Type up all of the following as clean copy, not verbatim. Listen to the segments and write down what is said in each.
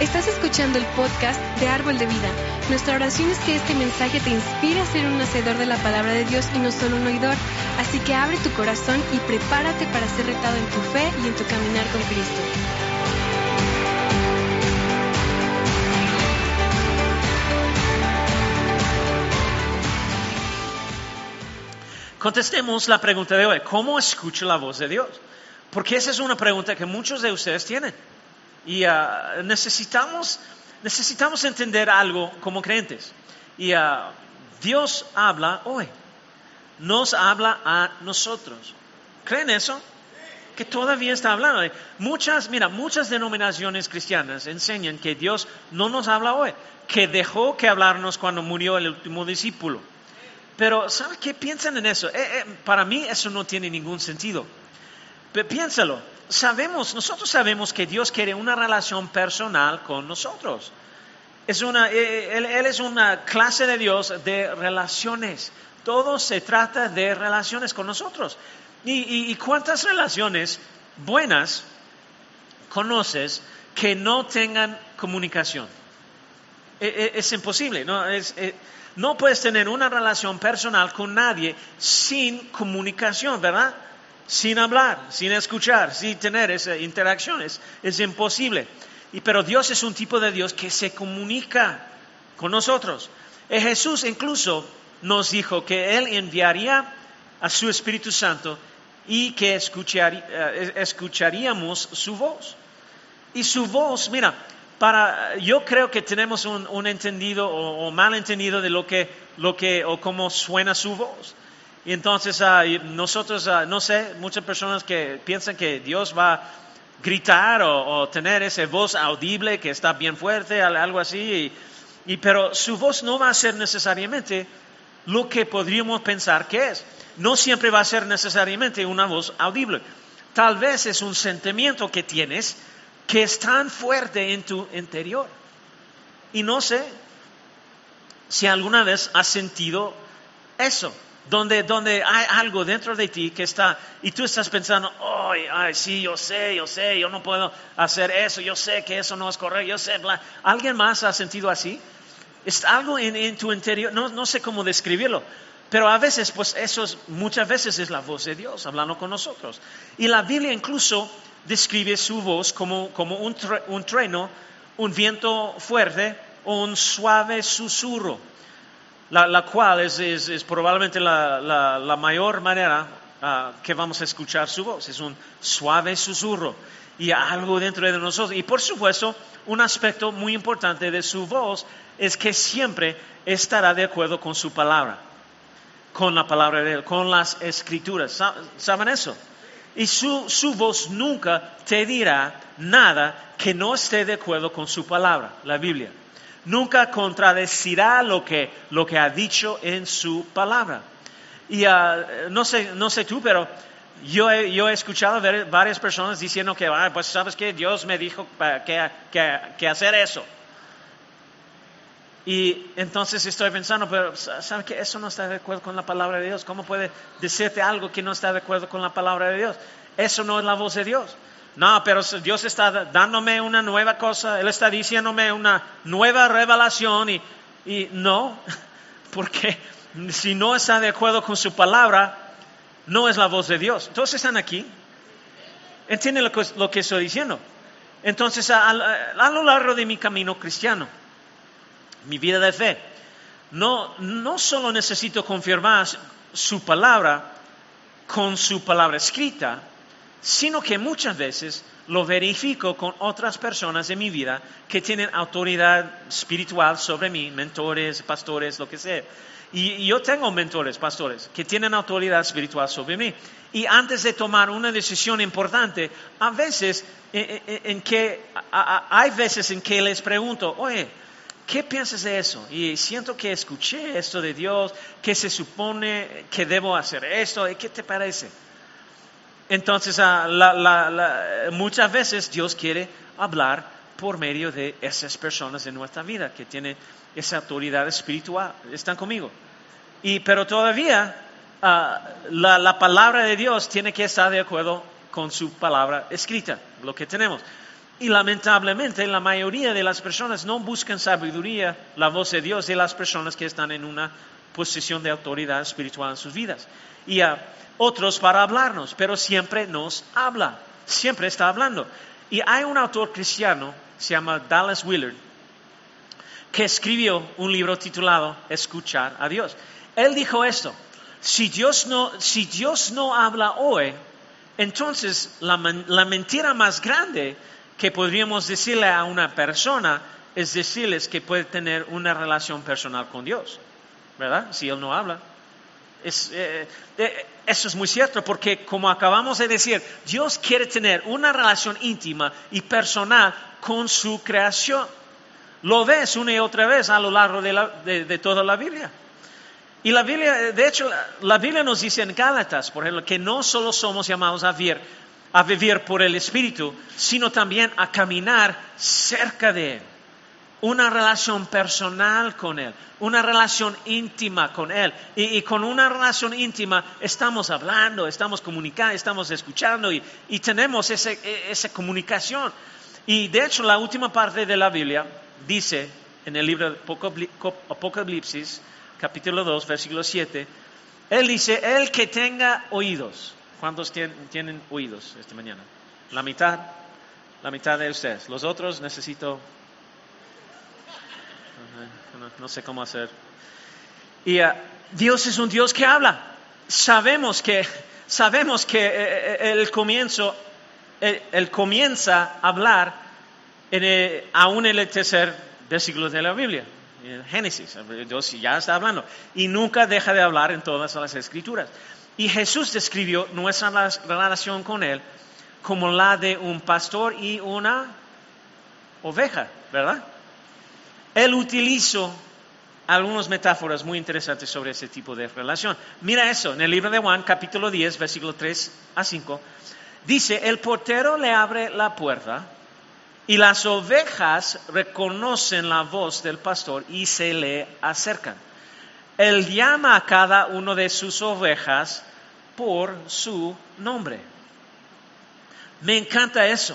Estás escuchando el podcast de Árbol de Vida. Nuestra oración es que este mensaje te inspire a ser un hacedor de la palabra de Dios y no solo un oidor. Así que abre tu corazón y prepárate para ser retado en tu fe y en tu caminar con Cristo. Contestemos la pregunta de hoy: ¿cómo escucho la voz de Dios? Porque esa es una pregunta que muchos de ustedes tienen. Y necesitamos entender algo como creyentes. Y Dios habla hoy. Nos habla a nosotros. ¿Creen eso? Que todavía está hablando. Muchas denominaciones cristianas enseñan que Dios no nos habla hoy. Que dejó que hablarnos cuando murió el último discípulo. Pero, ¿saben qué piensan en eso? Para mí eso no tiene ningún sentido. Pero piénsalo. Nosotros sabemos que Dios quiere una relación personal con nosotros. Él es una clase de Dios de relaciones. Todo se trata de relaciones con nosotros. ¿Y cuántas relaciones buenas conoces que no tengan comunicación? Es imposible, ¿no? No puedes tener una relación personal con nadie sin comunicación, ¿verdad? Sin hablar, sin escuchar, sin tener esa interacción. Es imposible. Pero Dios es un tipo de Dios que se comunica con nosotros. Jesús incluso nos dijo que Él enviaría a su Espíritu Santo y que escucharíamos su voz. Y su voz, yo creo que tenemos un entendido o malentendido de lo que o cómo suena su voz. Y entonces nosotros, no sé, muchas personas que piensan que Dios va a gritar o tener esa voz audible que está bien fuerte, algo así. Pero su voz no va a ser necesariamente lo que podríamos pensar que es. No siempre va a ser necesariamente una voz audible. Tal vez es un sentimiento que tienes que es tan fuerte en tu interior. Y no sé si alguna vez has sentido eso. Donde hay algo dentro de ti que está, y tú estás pensando, sí, yo sé, yo no puedo hacer eso, yo sé que eso no es correcto, yo sé, bla. ¿Alguien más ha sentido así? Es algo en tu interior, no sé cómo describirlo, pero a veces, muchas veces es la voz de Dios hablando con nosotros. Y la Biblia incluso describe su voz como un trueno, un viento fuerte o un suave susurro. La cual es probablemente la mayor manera que vamos a escuchar su voz. Es un suave susurro y algo dentro de nosotros. Y por supuesto, un aspecto muy importante de su voz es que siempre estará de acuerdo con su palabra, con la palabra de Él, con las Escrituras. ¿Saben eso? Y su voz nunca te dirá nada que no esté de acuerdo con su palabra, la Biblia. Nunca contradecirá lo que ha dicho en su palabra. Y no sé tú, pero yo he escuchado varias personas diciendo que, pues sabes que Dios me dijo que hacer eso. Y entonces estoy pensando, pero ¿sabes que eso no está de acuerdo con la palabra de Dios? ¿Cómo puede decirte algo que no está de acuerdo con la palabra de Dios? Eso no es la voz de Dios. No, pero Dios está dándome una nueva cosa, Él está diciéndome una nueva revelación y no, porque si no está de acuerdo con su palabra, no es la voz de Dios. Entonces están aquí, ¿entienden lo que estoy diciendo? Entonces a lo largo de mi camino cristiano, mi vida de fe, no solo necesito confirmar su palabra con su palabra escrita, sino que muchas veces lo verifico con otras personas en mi vida que tienen autoridad espiritual sobre mí, mentores, pastores, lo que sea. Y yo tengo mentores, pastores, que tienen autoridad espiritual sobre mí. Y antes de tomar una decisión importante, hay veces en que les pregunto, oye, ¿qué piensas de eso? Y siento que escuché esto de Dios, que se supone que debo hacer esto, ¿qué te parece? Entonces, muchas veces Dios quiere hablar por medio de esas personas en nuestra vida que tienen esa autoridad espiritual. ¿Están conmigo? Pero todavía la palabra de Dios tiene que estar de acuerdo con su palabra escrita, lo que tenemos. Y lamentablemente la mayoría de las personas no buscan sabiduría, la voz de Dios, de las personas que están en una posición de autoridad espiritual en sus vidas. Y a otros para hablarnos, pero siempre nos habla, siempre está hablando. Y hay un autor cristiano, se llama Dallas Willard, que escribió un libro titulado Escuchar a Dios. Él dijo esto: si Dios no habla hoy, entonces la mentira más grande que podríamos decirle a una persona es decirles que puede tener una relación personal con Dios, ¿verdad? Si Él no habla. Eso es muy cierto, porque como acabamos de decir, Dios quiere tener una relación íntima y personal con su creación. Lo ves una y otra vez a lo largo de toda la Biblia. Y la Biblia, de hecho, la Biblia nos dice en Gálatas, por ejemplo, que no solo somos llamados a vivir por el Espíritu, sino también a caminar cerca de Él. Una relación personal con Él, una relación íntima con Él. Y con una relación íntima estamos hablando, estamos comunicando, estamos escuchando y tenemos esa comunicación. Y de hecho la última parte de la Biblia dice en el libro de Apocalipsis, capítulo 2, versículo 7, Él dice: el que tenga oídos. ¿Cuántos tienen oídos esta mañana? La mitad de ustedes. Los otros necesito... No sé cómo hacer. Y Dios es un Dios que habla. Sabemos que Él comienza a hablar aún en el tercer versículo de la Biblia. En Génesis, Dios ya está hablando. Y nunca deja de hablar en todas las Escrituras. Y Jesús describió nuestra relación con Él como la de un pastor y una oveja, ¿verdad? Él utilizó algunas metáforas muy interesantes sobre ese tipo de relación. Mira eso, en el libro de Juan, capítulo 10, versículo 3 a 5, dice: el portero le abre la puerta y las ovejas reconocen la voz del pastor y se le acercan. Él llama a cada uno de sus ovejas por su nombre. Me encanta eso.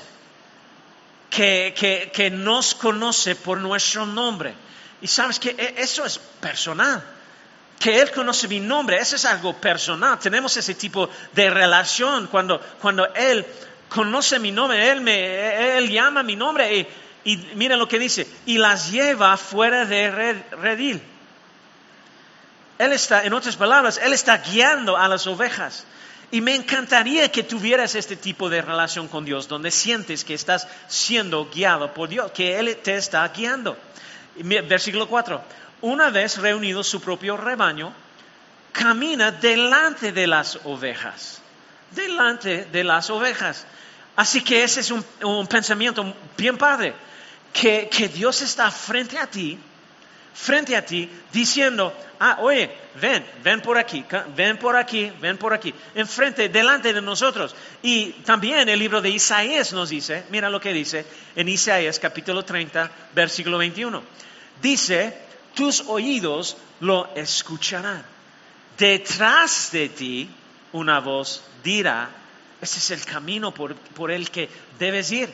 Que nos conoce por nuestro nombre. Y sabes que eso es personal. Que Él conoce mi nombre, eso es algo personal. Tenemos ese tipo de relación cuando Él conoce mi nombre, Él llama mi nombre y mira lo que dice: y las lleva fuera de redil. Él está, en otras palabras, Él está guiando a las ovejas. Y me encantaría que tuvieras este tipo de relación con Dios, donde sientes que estás siendo guiado por Dios, que Él te está guiando. Versículo 4. Una vez reunido su propio rebaño, camina delante de las ovejas. Delante de las ovejas. Así que ese es un pensamiento bien padre. Que Dios está frente a ti, diciendo: oye, ven por aquí, enfrente, delante de nosotros. Y también el libro de Isaías nos dice, mira lo que dice en Isaías capítulo 30, versículo 21. Dice: tus oídos lo escucharán. Detrás de ti una voz dirá: ese es el camino por el que debes ir.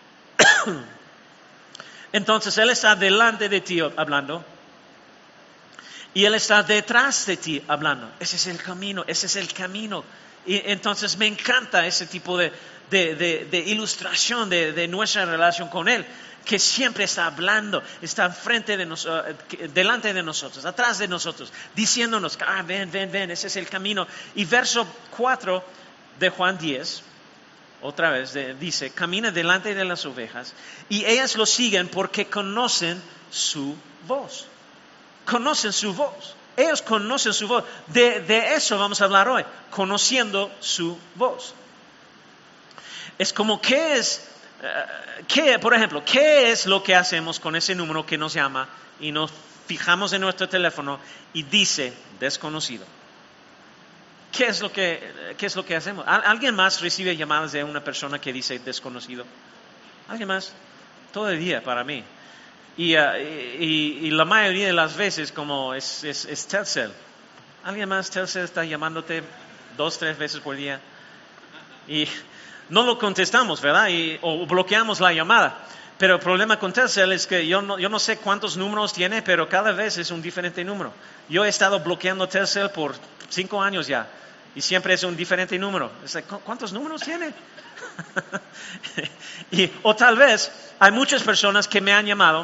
Entonces Él está delante de ti hablando y Él está detrás de ti hablando. Ese es el camino. Y entonces me encanta ese tipo de ilustración de nuestra relación con Él, que siempre está hablando, está enfrente de nosotros, delante de nosotros, atrás de nosotros, diciéndonos: ven, ese es el camino. Y verso 4 de Juan 10, otra vez dice: camina delante de las ovejas y ellas lo siguen porque conocen su voz. Conocen su voz. Ellos conocen su voz. De eso vamos a hablar hoy, conociendo su voz. Es como por ejemplo, ¿qué es lo que hacemos con ese número que nos llama y nos fijamos en nuestro teléfono y dice desconocido? ¿Qué es lo que hacemos? ¿Alguien más recibe llamadas de una persona que dice desconocido? ¿Alguien más? Todo el día para mí. Y la mayoría de las veces como es Telcel. ¿Alguien más? Telcel está llamándote 2-3 veces por día. Y no lo contestamos, ¿verdad? O bloqueamos la llamada. Pero el problema con Telcel es que yo no sé cuántos números tiene, pero cada vez es un diferente número. Yo he estado bloqueando Telcel por 5 años ya, y siempre es un diferente número. ¿Cuántos números tiene? O tal vez hay muchas personas que me han llamado,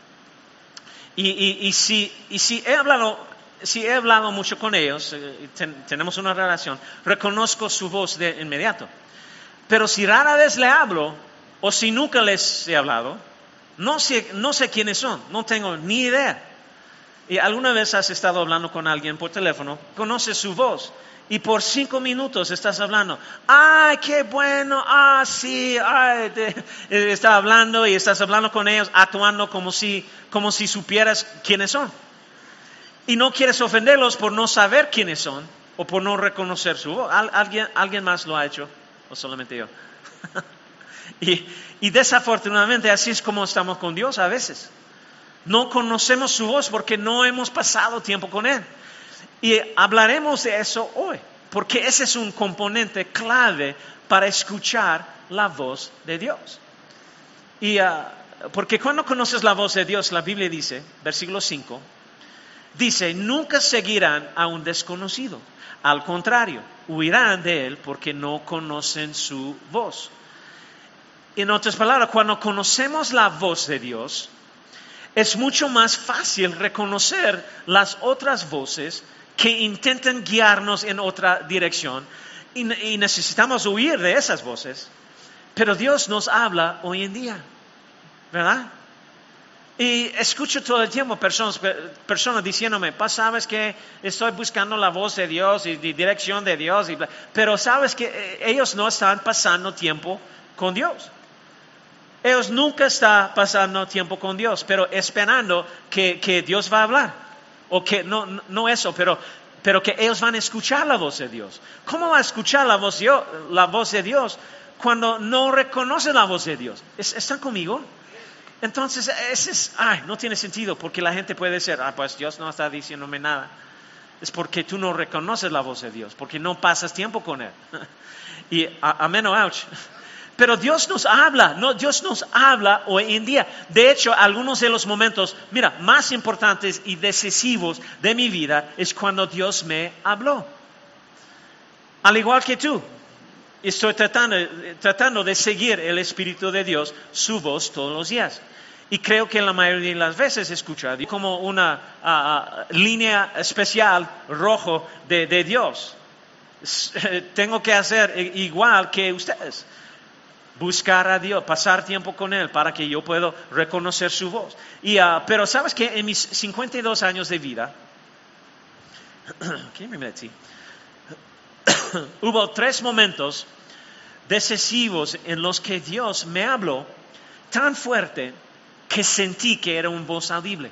y si he hablado mucho con ellos, tenemos una relación, reconozco su voz de inmediato. Pero si rara vez le hablo, o si nunca les he hablado, no sé quiénes son, no tengo ni idea. Y alguna vez has estado hablando con alguien por teléfono, conoces su voz, y por 5 minutos estás hablando. ¡Ay, qué bueno! ¡Ah, sí! ¡Ay! Está hablando y estás hablando con ellos, actuando como si supieras quiénes son. Y no quieres ofenderlos por no saber quiénes son, o por no reconocer su voz. ¿Alguien más lo ha hecho? ¿O solamente yo? Y desafortunadamente así es como estamos con Dios a veces. No conocemos su voz porque no hemos pasado tiempo con Él. Y hablaremos de eso hoy, porque ese es un componente clave para escuchar la voz de Dios. Porque cuando conoces la voz de Dios, la Biblia dice, versículo 5, dice, nunca seguirán a un desconocido. Al contrario, huirán de él porque no conocen su voz. En otras palabras, cuando conocemos la voz de Dios, es mucho más fácil reconocer las otras voces que intentan guiarnos en otra dirección, y necesitamos huir de esas voces. Pero Dios nos habla hoy en día, ¿verdad? Y escucho todo el tiempo personas diciéndome, ¿sabes que estoy buscando la voz de Dios y dirección de Dios? Pero sabes que ellos no están pasando tiempo con Dios. Ellos nunca están pasando tiempo con Dios, pero esperando que Dios va a hablar. O que no eso, pero que ellos van a escuchar la voz de Dios. ¿Cómo va a escuchar la voz de Dios cuando no reconoce la voz de Dios? ¿Están conmigo? Entonces, no tiene sentido, porque la gente puede decir, pues Dios no está diciéndome nada. Es porque tú no reconoces la voz de Dios, porque no pasas tiempo con Él. Y amén o ouch. Pero Dios nos habla, Dios nos habla hoy en día. De hecho, algunos de los momentos, más importantes y decisivos de mi vida es cuando Dios me habló. Al igual que tú, estoy tratando de seguir el Espíritu de Dios, su voz todos los días. Y creo que la mayoría de las veces escucho a Dios como una línea especial rojo de Dios. Tengo que hacer igual que ustedes. Buscar a Dios, pasar tiempo con Él para que yo pueda reconocer su voz. Pero sabes que en mis 52 años de vida, ¿qué me metí? Hubo 3 momentos decisivos en los que Dios me habló tan fuerte que sentí que era una voz audible.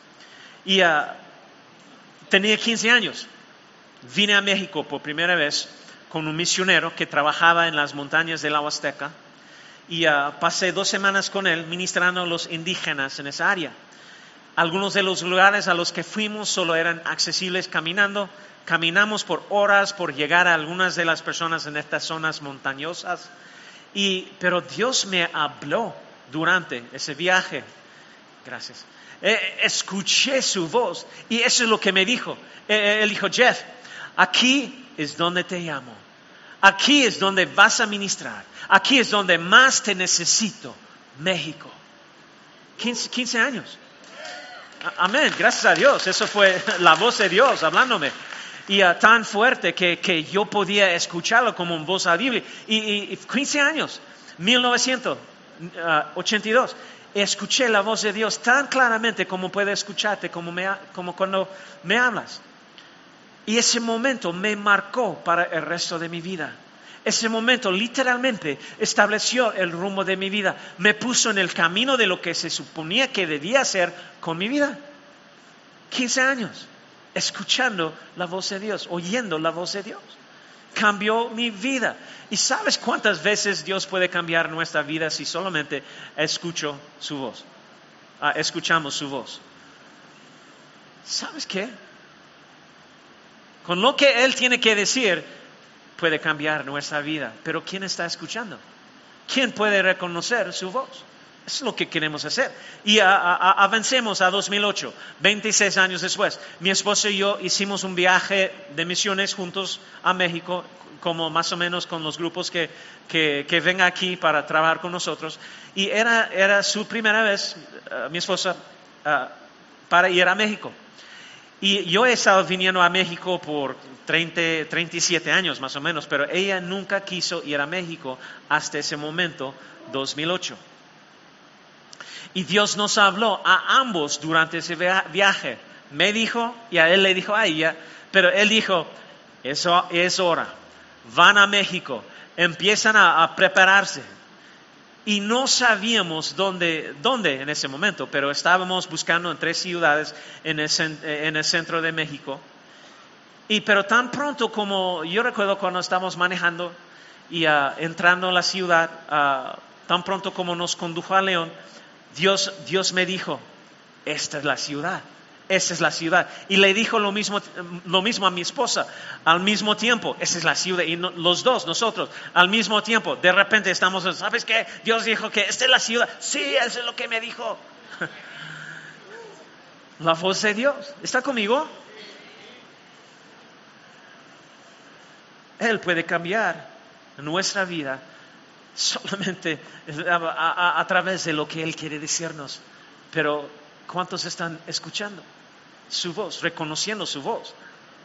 Tenía 15 años. Vine a México por primera vez con un misionero que trabajaba en las montañas de la Huasteca. Y pasé 2 semanas con él ministrando a los indígenas en esa área. Algunos de los lugares a los que fuimos solo eran accesibles caminando. Caminamos por horas por llegar a algunas de las personas en estas zonas montañosas. Pero Dios me habló durante ese viaje. Gracias. Escuché su voz y eso es lo que me dijo. Él dijo, Jeff, aquí es donde te llamo. Aquí es donde vas a ministrar. Aquí es donde más te necesito. México. 15 años. Amén. Gracias a Dios. Eso fue la voz de Dios hablándome. Y tan fuerte que yo podía escucharlo como una voz audible. Y 15 años. 1982. Escuché la voz de Dios tan claramente como puedo escucharte, como cuando me hablas. Y ese momento me marcó para el resto de mi vida. Ese momento literalmente estableció el rumbo de mi vida. Me puso en el camino de lo que se suponía que debía hacer con mi vida. 15 años, escuchando la voz de Dios, oyendo la voz de Dios. Cambió mi vida. ¿Y sabes cuántas veces Dios puede cambiar nuestra vida si solamente escucho su voz? Escuchamos su voz. ¿Sabes qué? Con lo que Él tiene que decir, puede cambiar nuestra vida, pero ¿quién está escuchando? ¿Quién puede reconocer su voz? Eso es lo que queremos hacer. Y avancemos a 2008, 26 años después. Mi esposo y yo hicimos un viaje de misiones juntos a México, como más o menos con los grupos que vengan aquí para trabajar con nosotros. Y era su primera vez, mi esposa, para ir a México. Y yo he estado viniendo a México por 37 años más o menos, pero ella nunca quiso ir a México hasta ese momento, 2008. Y Dios nos habló a ambos durante ese viaje. Me dijo, y a él le dijo a ella, pero él dijo, eso es hora. Van a México, empiezan a prepararse. Y no sabíamos dónde en ese momento, pero estábamos buscando en 3 ciudades en el centro de México. Pero tan pronto como, yo recuerdo cuando estábamos manejando y entrando a la ciudad, tan pronto como nos condujo a León, Dios me dijo, esta es la ciudad. Esa es la ciudad. Y le dijo lo mismo a mi esposa, al mismo tiempo, esa es la ciudad. Y los dos, nosotros, al mismo tiempo, de repente estamos, ¿sabes qué? Dios dijo que esta es la ciudad. Sí, eso es lo que me dijo. La voz de Dios. ¿Está conmigo? Él puede cambiar nuestra vida solamente a través de lo que Él quiere decirnos. Pero ¿cuántos están escuchando su voz, reconociendo su voz?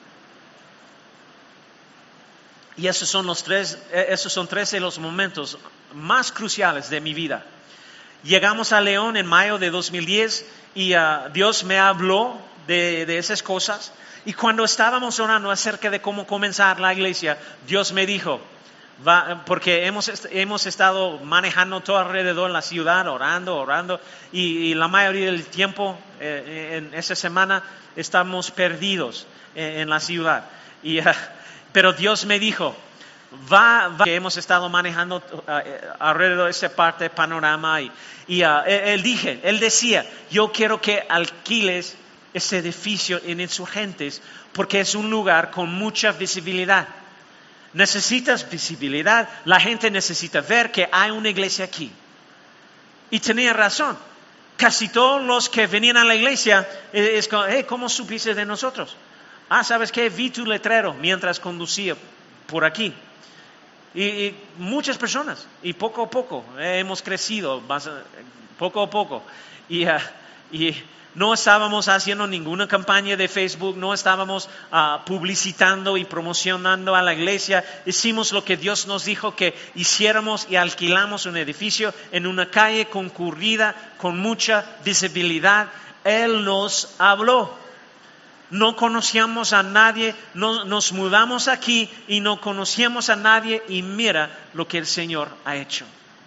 Y esos son 3 de los momentos más cruciales de mi vida. Llegamos a León en mayo de 2010 y Dios me habló de esas cosas. Y cuando estábamos orando acerca de cómo comenzar la iglesia, Dios me dijo, porque hemos estado manejando todo alrededor en la ciudad, orando, y la mayoría del tiempo en esa semana estamos perdidos en la ciudad. Pero Dios me dijo, que hemos estado manejando alrededor de esa parte de Panorama, y Él decía, yo quiero que alquiles ese edificio en Insurgentes, porque es un lugar con mucha visibilidad. Necesitas visibilidad, la gente necesita ver que hay una iglesia aquí. Y tenía razón. Casi todos los que venían a la iglesia es como, hey, ¿cómo supiste de nosotros? ¿Sabes qué? Vi tu letrero mientras conducía por aquí. Y muchas personas, y poco a poco hemos crecido, poco a poco. Y no estábamos haciendo ninguna campaña de Facebook, no estábamos publicitando y promocionando a la iglesia. Hicimos lo que Dios nos dijo que hiciéramos y alquilamos un edificio en una calle concurrida con mucha visibilidad. Él nos habló. No conocíamos a nadie, nos mudamos aquí y no conocíamos a nadie, y mira lo que el Señor ha hecho.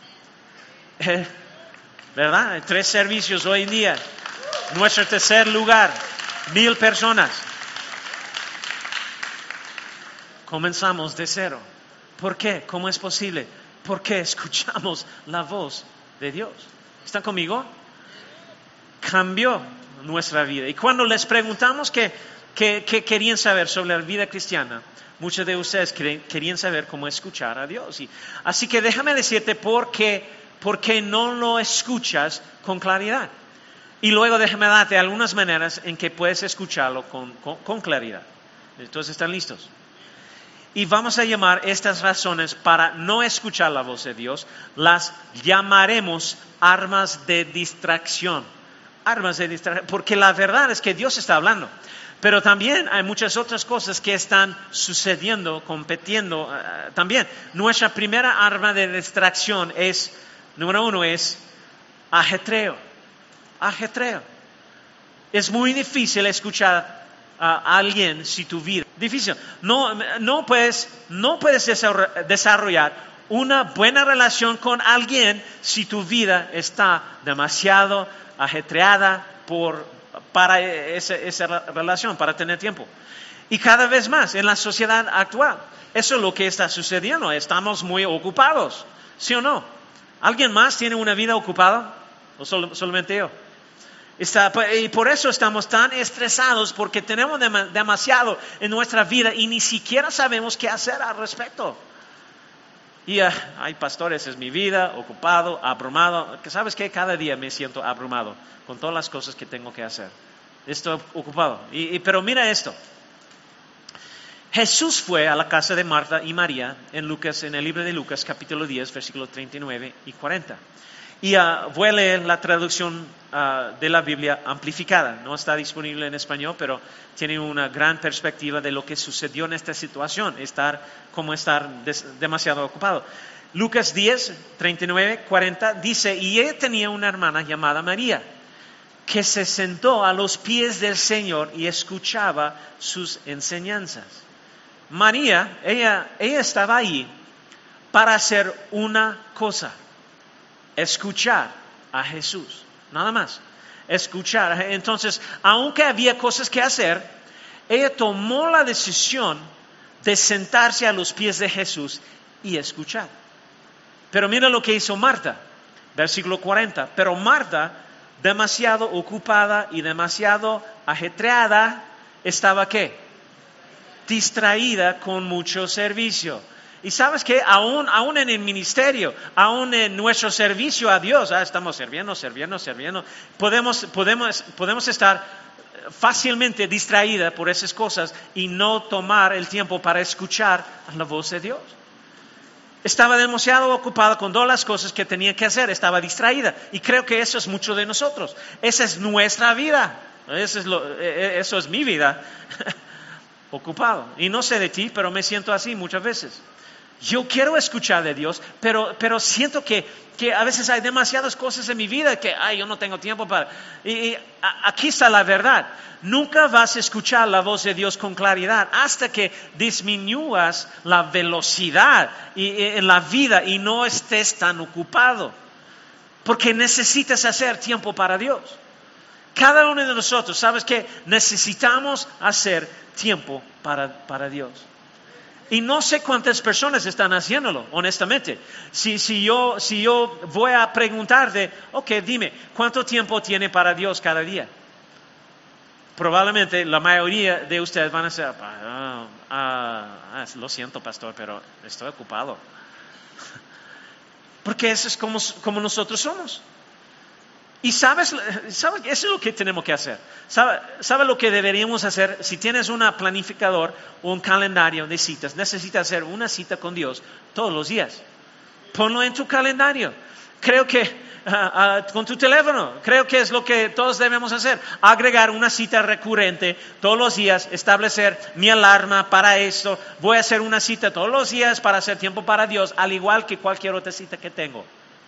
¿Verdad? 3 servicios hoy en día. Nuestro tercer lugar, 1,000 personas. Comenzamos de 0. ¿Por qué? ¿Cómo es posible? Porque escuchamos la voz de Dios. ¿Están conmigo? Cambió nuestra vida. Y cuando les preguntamos qué querían saber sobre la vida cristiana, muchos de ustedes querían saber cómo escuchar a Dios. Así que déjame decirte por qué no lo escuchas con claridad. Y luego déjame darte algunas maneras en que puedes escucharlo con claridad. Entonces, ¿están listos? Y vamos a llamar estas razones para no escuchar la voz de Dios, las llamaremos armas de distracción. Armas de distracción, porque la verdad es que Dios está hablando. Pero también hay muchas otras cosas que están sucediendo, compitiendo también. Nuestra primera arma de distracción es, número 1, es ajetreo. Ajetreo. Es muy difícil escuchar a alguien si tu vida es difícil. No puedes desarrollar una buena relación con alguien si tu vida está demasiado ajetreada para esa relación, para tener tiempo. Y cada vez más en la sociedad actual, eso es lo que está sucediendo. Estamos muy ocupados, ¿sí o no? ¿Alguien más tiene una vida ocupada? ¿O solamente yo? Y por eso estamos tan estresados, porque tenemos demasiado en nuestra vida y ni siquiera sabemos qué hacer al respecto. Y, ay, pastores, es mi vida, ocupado, abrumado. ¿Sabes qué? Cada día me siento abrumado con todas las cosas que tengo que hacer. Estoy ocupado. Pero mira esto. Jesús fue a la casa de Marta y María en el libro de Lucas, capítulo 10, versículos 39 y 40. Y voy a leer la traducción de la Biblia amplificada. No está disponible en español, pero tiene una gran perspectiva de lo que sucedió en esta situación, estar demasiado ocupado. Lucas 10, 39, 40 dice, y ella tenía una hermana llamada María, que se sentó a los pies del Señor y escuchaba sus enseñanzas. María, ella estaba ahí para hacer una cosa: escuchar a Jesús, nada más, escuchar. Entonces, aunque había cosas que hacer, ella tomó la decisión de sentarse a los pies de Jesús y escuchar. Pero mira lo que hizo Marta, versículo 40. Pero Marta, demasiado ocupada y demasiado ajetreada, estaba ¿qué? Distraída con mucho servicio. Y sabes que aún en el ministerio, aún en nuestro servicio a Dios, estamos sirviendo, podemos estar fácilmente distraída por esas cosas y no tomar el tiempo para escuchar la voz de Dios. Estaba demasiado ocupada con todas las cosas que tenía que hacer, estaba distraída. Y creo que eso es mucho de nosotros. Esa es nuestra vida. Eso es mi vida. Ocupado. Y no sé de ti, pero me siento así muchas veces. Yo quiero escuchar de Dios, pero siento que a veces hay demasiadas cosas en mi vida que yo no tengo tiempo para. Y aquí está la verdad. Nunca vas a escuchar la voz de Dios con claridad hasta que disminuyas la velocidad en la vida y no estés tan ocupado. Porque necesitas hacer tiempo para Dios. Cada uno de nosotros, ¿sabes qué? Necesitamos hacer tiempo para Dios. Y no sé cuántas personas están haciéndolo, honestamente. Si yo voy a preguntarte, dime, ¿cuánto tiempo tiene para Dios cada día? Probablemente la mayoría de ustedes van a decir, lo siento, pastor, pero estoy ocupado. Porque eso es como nosotros somos. Y ¿sabes? Eso es lo que tenemos que hacer. ¿Sabe lo que deberíamos hacer? Si tienes un planificador o un calendario de citas, necesitas hacer una cita con Dios todos los días. Ponlo en tu calendario. Creo que con tu teléfono, creo que es lo que todos debemos hacer. Agregar una cita recurrente todos los días, establecer mi alarma para esto. Voy a hacer una cita todos los días para hacer tiempo para Dios, al igual que cualquier otra cita que tengo.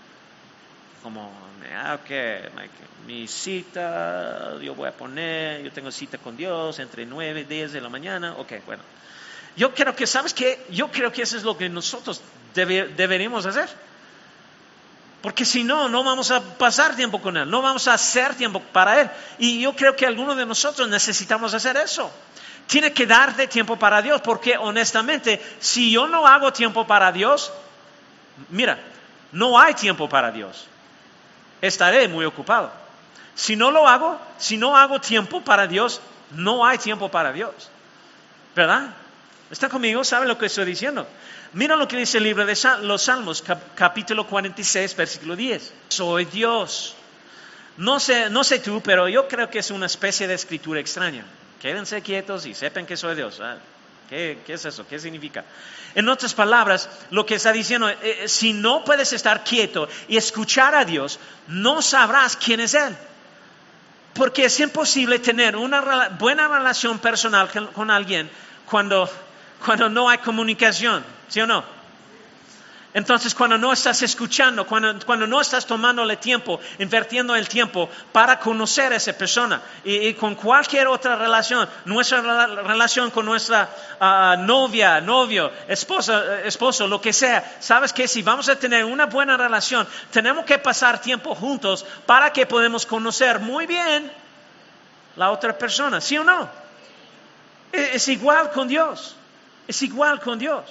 Mi cita, yo tengo cita con Dios entre 9 y 10 de la mañana. Bueno. Yo creo que, ¿sabes qué? Yo creo que eso es lo que nosotros deberíamos hacer. Porque si no vamos a pasar tiempo con Él, no vamos a hacer tiempo para Él. Y yo creo que algunos de nosotros necesitamos hacer eso. Tiene que darte tiempo para Dios, porque honestamente, si yo no hago tiempo para Dios, mira, no hay tiempo para Dios. Estaré muy ocupado. Si no hago tiempo para Dios, no hay tiempo para Dios. ¿Verdad? ¿Está conmigo? ¿Sabe lo que estoy diciendo? Mira lo que dice el libro de los Salmos, capítulo 46, versículo 10. Soy Dios. No sé tú, pero yo creo que es una especie de escritura extraña. Quédense quietos y sepan que soy Dios. ¿Qué es eso? ¿Qué significa? En otras palabras, lo que está diciendo, si no puedes estar quieto y escuchar a Dios, no sabrás quién es Él. Porque es imposible tener una buena relación personal con alguien cuando no hay comunicación, ¿sí o no? Entonces, cuando no estás escuchando, cuando no estás tomándole tiempo, invirtiendo el tiempo para conocer a esa persona, y con cualquier otra relación, nuestra relación con nuestra novia, novio, esposo, lo que sea, sabes que si vamos a tener una buena relación, tenemos que pasar tiempo juntos para que podamos conocer muy bien la otra persona, ¿sí o no? Es igual con Dios, es igual con Dios.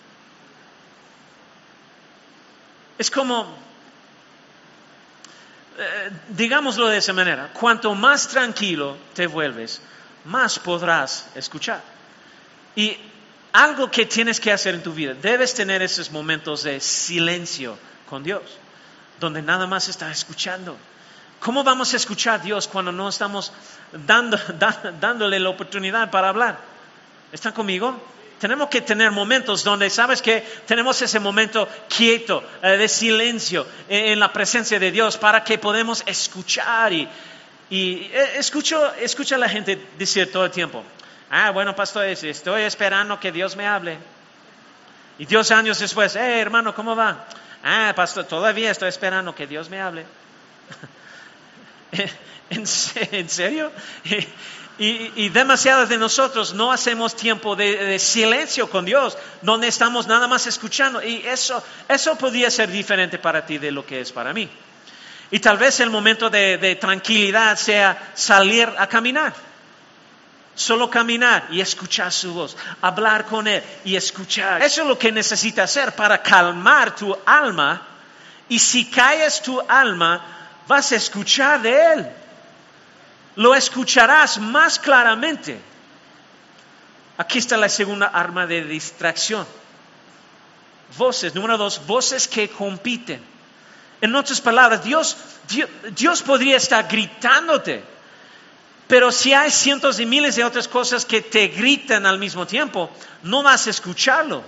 Es como, digámoslo de esa manera, cuanto más tranquilo te vuelves, más podrás escuchar. Y algo que tienes que hacer en tu vida, debes tener esos momentos de silencio con Dios, donde nada más estás escuchando. ¿Cómo vamos a escuchar a Dios cuando no estamos dándole la oportunidad para hablar? ¿Están conmigo? Tenemos que tener momentos donde, ¿sabes qué? Tenemos ese momento quieto, de silencio, en la presencia de Dios, para que podamos escuchar. Y escucho a la gente decir todo el tiempo, bueno, pastor, estoy esperando que Dios me hable. Y 2 años después, hermano, ¿cómo va? Pastor, todavía estoy esperando que Dios me hable. ¿En serio? Y demasiados de nosotros no hacemos tiempo de silencio con Dios, donde estamos nada más escuchando. Y eso podría ser diferente para ti de lo que es para mí. Y tal vez el momento de tranquilidad sea salir a caminar. Solo caminar y escuchar su voz, hablar con Él y escuchar. Eso es lo que necesitas hacer para calmar tu alma. Y si callas tu alma, vas a escuchar de Él. Lo escucharás más claramente. Aquí está la segunda arma de distracción. Voces, número 2, voces que compiten. En otras palabras, Dios podría estar gritándote, pero si hay cientos y miles de otras cosas que te gritan al mismo tiempo, no vas a escucharlo.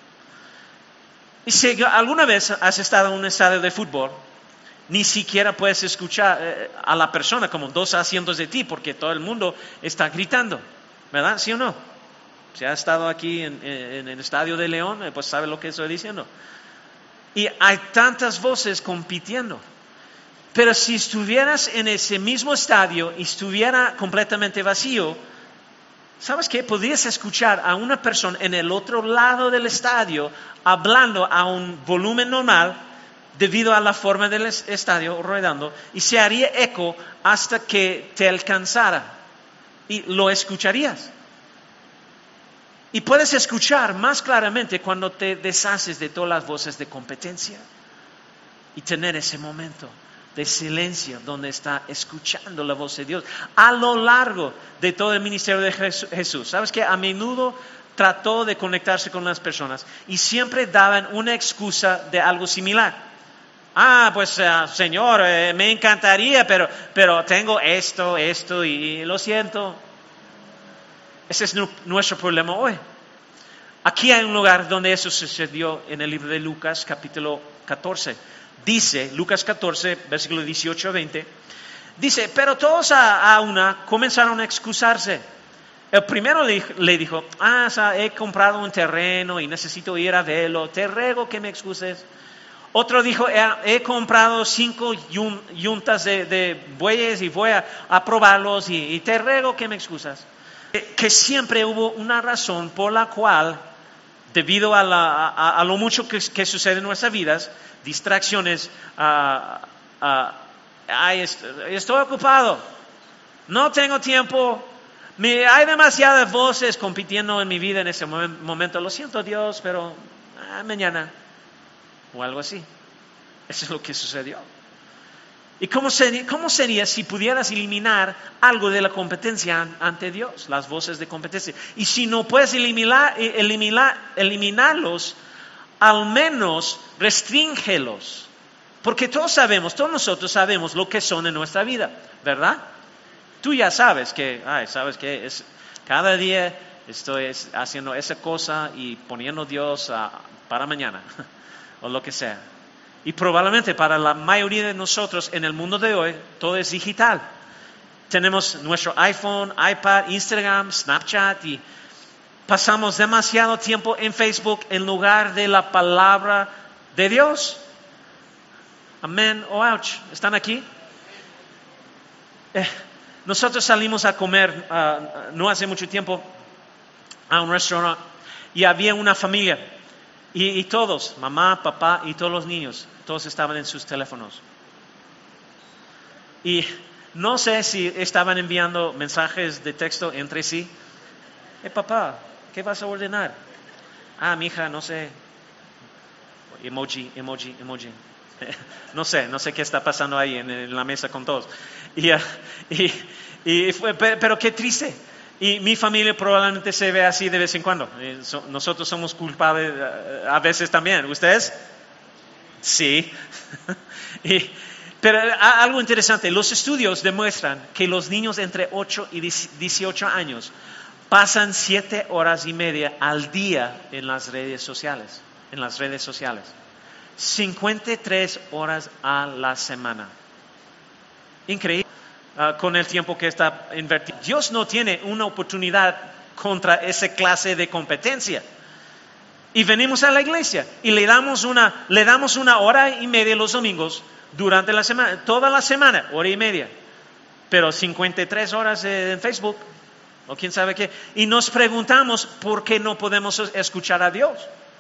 Y si alguna vez has estado en un estadio de fútbol, ni siquiera puedes escuchar a la persona como 2 asientos de ti, porque todo el mundo está gritando, ¿verdad? ¿Sí o no? Si has estado aquí en el estadio de León, pues sabe lo que estoy diciendo. Y hay tantas voces compitiendo. Pero si estuvieras en ese mismo estadio y estuviera completamente vacío, ¿sabes qué? Podrías escuchar a una persona en el otro lado del estadio hablando a un volumen normal, debido a la forma del estadio rodando, y se haría eco hasta que te alcanzara y lo escucharías. Y puedes escuchar más claramente cuando te deshaces de todas las voces de competencia y tener ese momento de silencio donde está escuchando la voz de Dios a lo largo de todo el ministerio de Jesús. ¿Sabes qué? A menudo trató de conectarse con las personas y siempre daban una excusa de algo similar. Señor, me encantaría, pero tengo esto y lo siento. Ese es nuestro problema hoy. Aquí hay un lugar donde eso sucedió en el libro de Lucas, capítulo 14. Dice, Lucas 14, versículo 18 a 20, dice, pero todos a una comenzaron a excusarse. El primero le dijo, he comprado un terreno y necesito ir a verlo, te ruego que me excuses. Otro dijo, he comprado 5 yuntas de bueyes y voy a probarlos y te ruego que me excusas. Que siempre hubo una razón por la cual, debido a lo mucho que sucede en nuestras vidas, distracciones, estoy ocupado, no tengo tiempo, hay demasiadas voces compitiendo en mi vida en ese momento, lo siento Dios, pero mañana. O algo así. Eso es lo que sucedió. ¿Y cómo sería si pudieras eliminar algo de la competencia ante Dios? Las voces de competencia. Y si no puedes eliminarlos, al menos restríngelos. Porque todos nosotros sabemos lo que son en nuestra vida, ¿verdad? Tú ya sabes que cada día estoy haciendo esa cosa y poniendo Dios para mañana. O lo que sea. Y probablemente para la mayoría de nosotros en el mundo de hoy, todo es digital. Tenemos nuestro iPhone, iPad, Instagram, Snapchat y pasamos demasiado tiempo en Facebook en lugar de la palabra de Dios. Amén o ouch. ¿Están aquí? Nosotros salimos a comer no hace mucho tiempo a un restaurante y había una familia. Y todos, mamá, papá y todos los niños, todos estaban en sus teléfonos. Y no sé si estaban enviando mensajes de texto entre sí. Papá, ¿qué vas a ordenar? Mi hija, no sé. emoji. No sé qué está pasando ahí en la mesa con todos. Pero qué triste. Y mi familia probablemente se ve así de vez en cuando. Nosotros somos culpables a veces también. ¿Ustedes? Sí. Pero algo interesante, los estudios demuestran que los niños entre 8 y 18 años pasan 7 horas y media al día en las redes sociales. 53 horas a la semana. Increíble. Con el tiempo que está invertido. Dios no tiene una oportunidad contra esa clase de competencia. Y venimos a la iglesia y le damos una hora y media los domingos durante la semana, toda la semana, hora y media. Pero 53 horas en Facebook, o quién sabe qué. Y nos preguntamos por qué no podemos escuchar a Dios.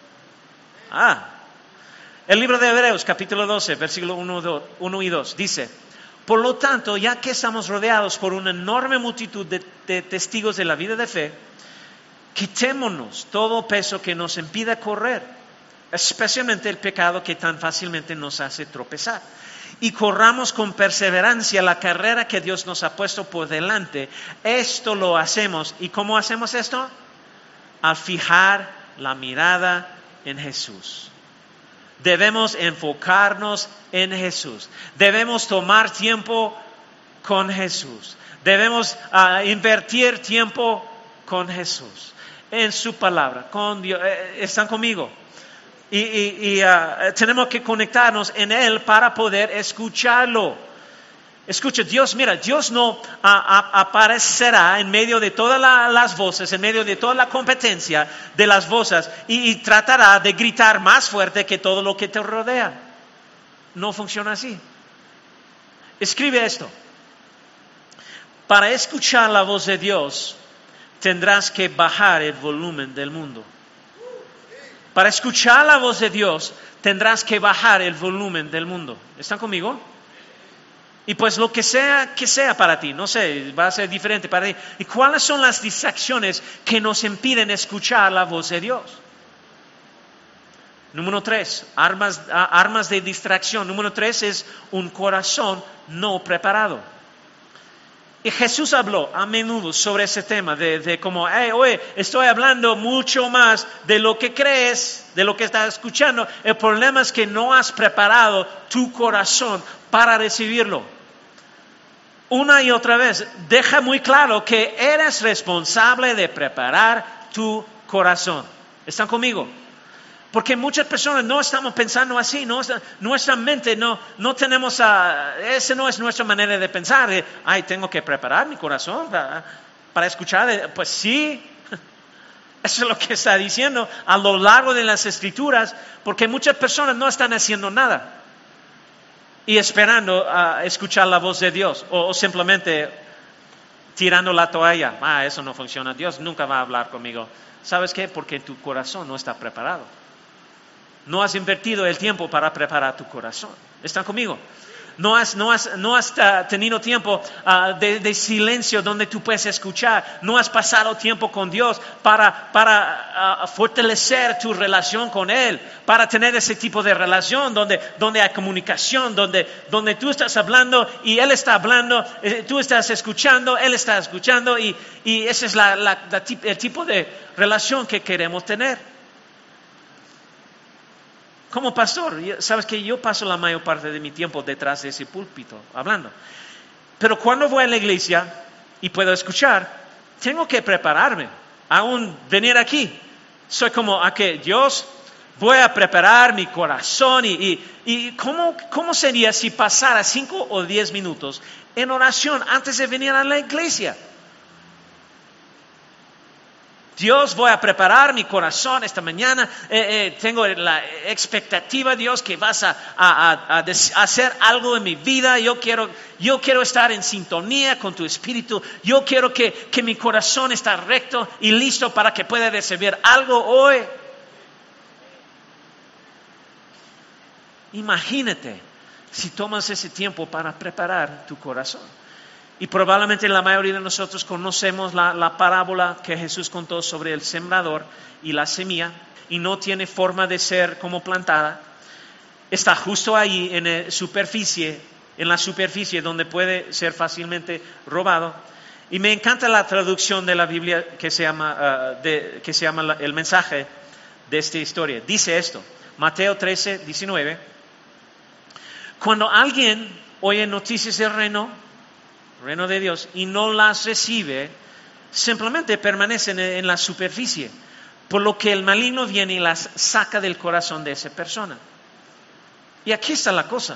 El libro de Hebreos, capítulo 12, versículo 1 y 2, dice: por lo tanto, ya que estamos rodeados por una enorme multitud de testigos de la vida de fe, quitémonos todo peso que nos impida correr, especialmente el pecado que tan fácilmente nos hace tropezar, y corramos con perseverancia la carrera que Dios nos ha puesto por delante. Esto lo hacemos. ¿Y cómo hacemos esto? Al fijar la mirada en Jesús. Debemos enfocarnos en Jesús. Debemos tomar tiempo con Jesús. Debemos invertir tiempo con Jesús, en su palabra, con Dios. ¿Están conmigo? Y tenemos que conectarnos en Él para poder escucharlo. Escucha, Dios no aparecerá en medio de todas las voces, en medio de toda la competencia de las voces y tratará de gritar más fuerte que todo lo que te rodea. No funciona así. Escribe esto: para escuchar la voz de Dios tendrás que bajar el volumen del mundo. Para escuchar la voz de Dios tendrás que bajar el volumen del mundo. ¿Están conmigo? Y pues lo que sea para ti, no sé, va a ser diferente para ti. ¿Y cuáles son las distracciones que nos impiden escuchar la voz de Dios? Número 3, armas de distracción. Número 3 es un corazón no preparado. Y Jesús habló a menudo sobre ese tema de como, oye, estoy hablando mucho más de lo que crees, de lo que estás escuchando. El problema es que no has preparado tu corazón para recibirlo. Una y otra vez, deja muy claro que eres responsable de preparar tu corazón. ¿Están conmigo? Porque muchas personas no estamos pensando así, nuestra mente no tenemos, esa no es nuestra manera de pensar. Tengo que preparar mi corazón para escuchar. Pues sí, eso es lo que está diciendo a lo largo de las Escrituras, porque muchas personas no están haciendo nada y esperando a escuchar la voz de Dios o simplemente tirando la toalla. Eso no funciona, Dios nunca va a hablar conmigo. ¿Sabes qué? Porque tu corazón no está preparado. No has invertido el tiempo para preparar tu corazón. ¿Están conmigo? No has tenido tiempo de silencio donde tú puedes escuchar. No has pasado tiempo con Dios para fortalecer tu relación con Él. Para tener ese tipo de relación donde hay comunicación, donde tú estás hablando y Él está hablando, tú estás escuchando, Él está escuchando y ese es el tipo de relación que queremos tener. Como pastor, sabes que yo paso la mayor parte de mi tiempo detrás de ese púlpito hablando. Pero cuando voy a la iglesia y puedo escuchar, tengo que prepararme. Aún venir aquí, soy como, Dios, voy a preparar mi corazón. ¿Y cómo sería si pasara 5 o 10 minutos en oración antes de venir a la iglesia? Dios, voy a preparar mi corazón esta mañana. Tengo la expectativa, Dios, que vas a hacer algo en mi vida. Yo quiero estar en sintonía con tu espíritu. Yo quiero que mi corazón esté recto y listo para que pueda recibir algo hoy. Imagínate si tomas ese tiempo para preparar tu corazón. Y probablemente la mayoría de nosotros conocemos la parábola que Jesús contó sobre el sembrador y la semilla, y no tiene forma de ser como plantada. está justo ahí en la superficie donde puede ser fácilmente robado. Y me encanta la traducción de la Biblia que se llama el mensaje de esta historia. Dice esto, Mateo 13, 19. Cuando alguien oye noticias del reino de Dios, y no las recibe, simplemente permanecen en la superficie, por lo que el maligno viene y las saca del corazón de esa persona. Y aquí está la cosa.